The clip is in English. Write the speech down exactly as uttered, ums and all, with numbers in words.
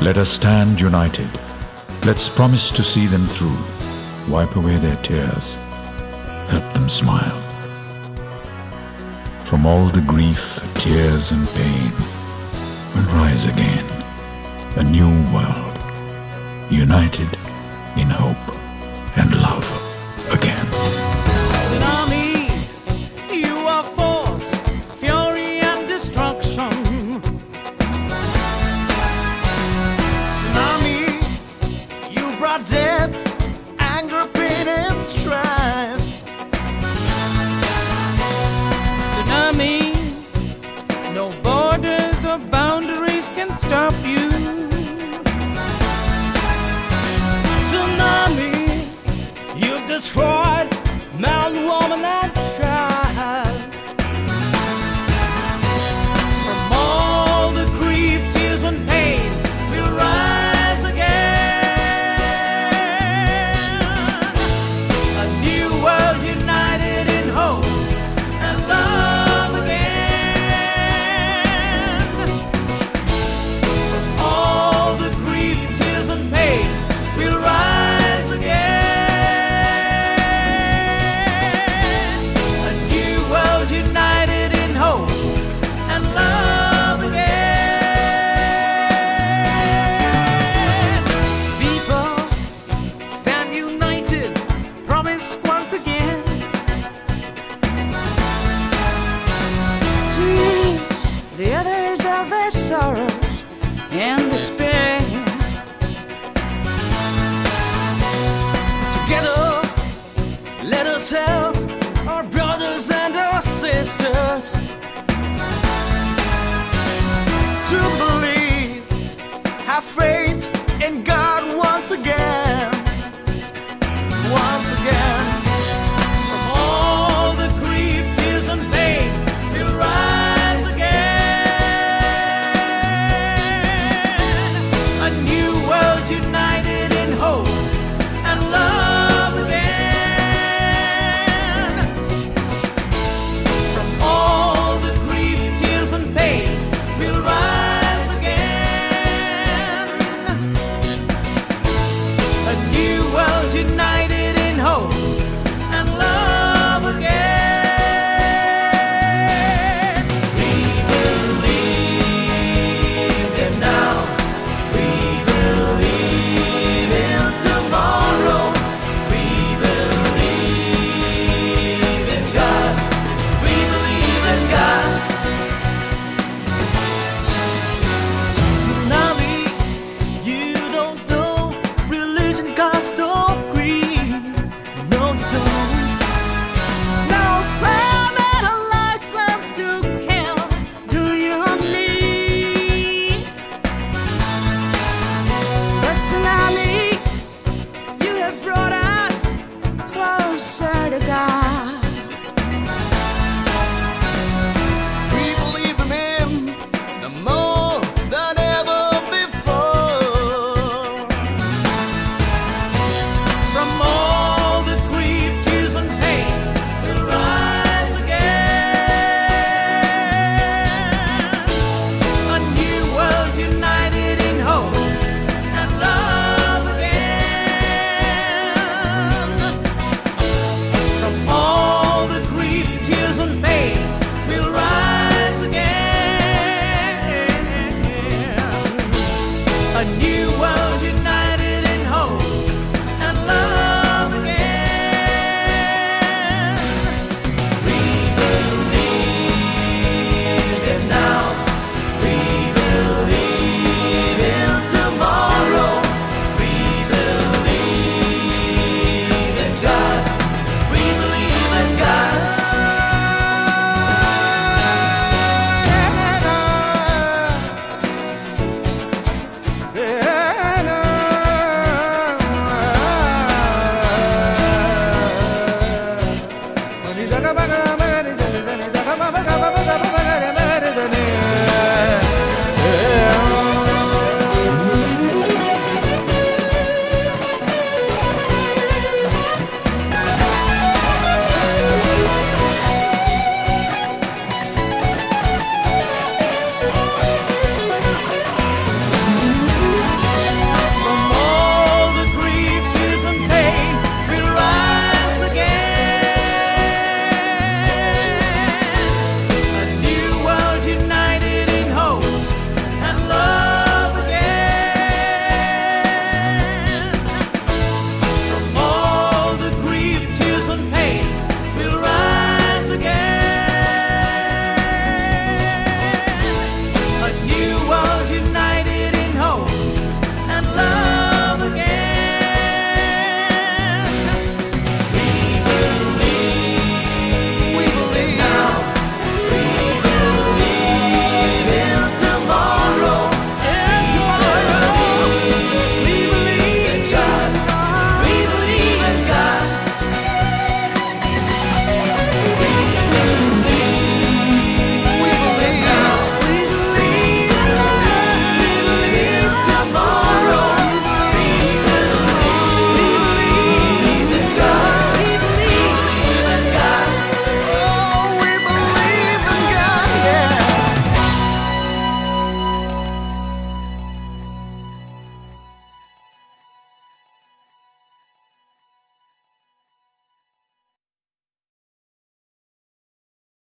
Let us stand united. Let's promise to see them through. Wipe away their tears. Help them smile. From all the grief, tears and pain, we'll rise again. A new world, united in hope and love again. Tsunami, you are force, fury and destruction. Tsunami, you brought death, anger, pain and strife. Tsunami, no borders or boundaries can stop you. Tsunami, you've destroyed man, woman and child. From all the grief, tears and pain, we'll rise again. A new world united in hope and love again. From all the grief, tears and pain, we'll rise again. A new world united in hope and love again. People, stand united, promise once again to ease the others of their sorrows and despair.